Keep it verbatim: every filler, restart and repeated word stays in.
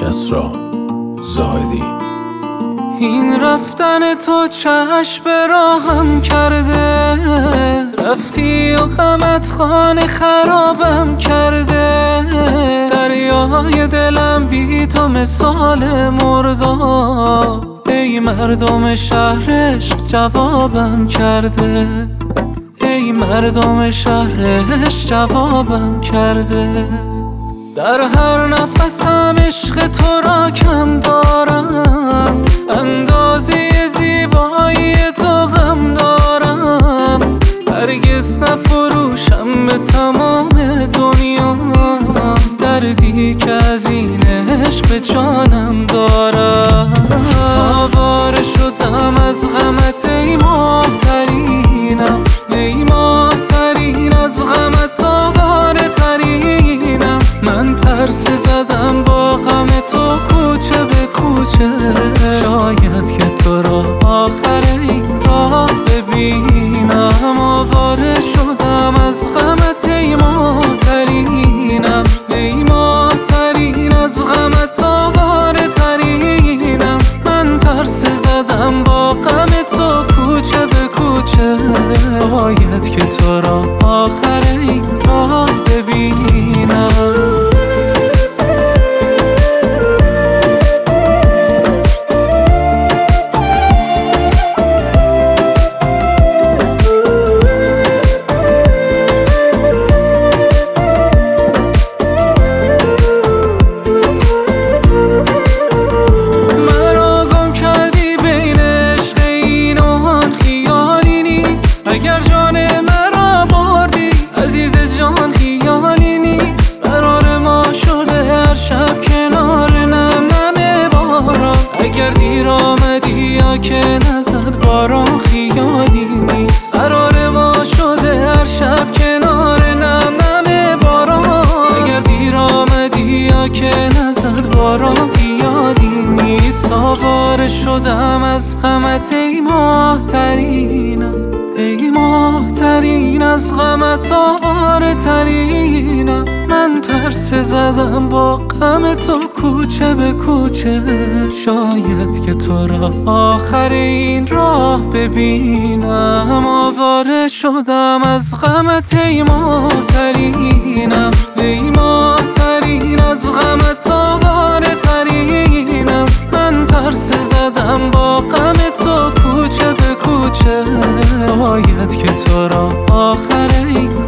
کسرا زاهدی. این رفتن تو چشم به راهم کرده، رفتی و غمت خانه خرابم کرده. دریای دلم بی تو مثال مرداب، ای مردم شهرش جوابم کرده. ای مردم شهرش جوابم کرده. در هر نفسم عشق تو را کم دارم، اندازه زیبایی تو غم دارم. هرگز نفروشم به تمام دنیا دردی که از این عشق به جانم دارم. آواره شدم از غمت ای ماه‌ترینم، ای ماه‌ترین از غمت آواره ترینم. من پرسه زدم با غم تو کوچه به کوچه، شاید که تو را آخر این راه ببینم. آواره شدم از غمت ای ماه‌ترینم، ای ماه‌ترین از غمت آواره ترینم. من پرسه زدم با غم تو کوچه به کوچه، باید که تو را آخر این راه ببینم. اگر جان مرا بردی عزیز جان خیالی نیست. قرار ما شده هر شب کنار نم نم باران. اگر دیر آمدی یا که نزد باران خیالی نیست. قرار ما شده هر شب کنار نم نم باران. اگر دیر آمدی یا که نزد باران خیالی نیست. آواره شدم از غمت ای ماه‌ترینم، ای ماه‌ترین از غمت آواره ترینم. من پرسه زدم با غم تو کوچه به کوچه، شاید که تو را آخر این راه ببینم. آواره شدم از غمت ای ماه‌ترینم، ای ماه‌ترین از غمت آواره ترینم. من پرسه زدم با غم تو کوچه به کوچه، باید که تو را آخر این